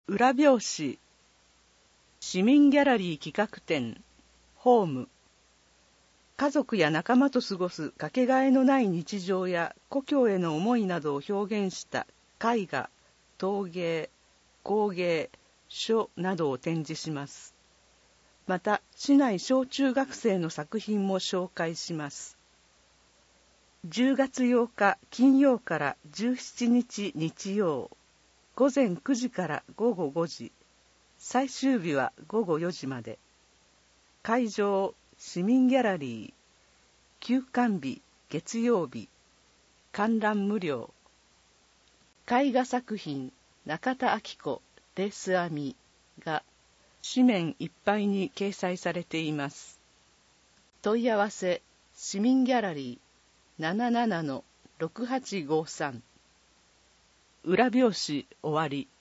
裏表紙市民ギャラリー企画展ホーム。家族や仲間と過ごすかけがえのない日常や故郷への思いなどを表現した絵画、陶芸、工芸、書などを展示します。また市内小中学生の作品も紹介します。10月8日金曜から17日日曜、午前9時から午後5時、最終日は午後4時まで。会場市民ギャラリー、休館日月曜日、観覧無料。絵画作品中田明子レース編みが紙面いっぱいに掲載されています。問い合わせ市民ギャラリー 77-6853。裏表紙終わり。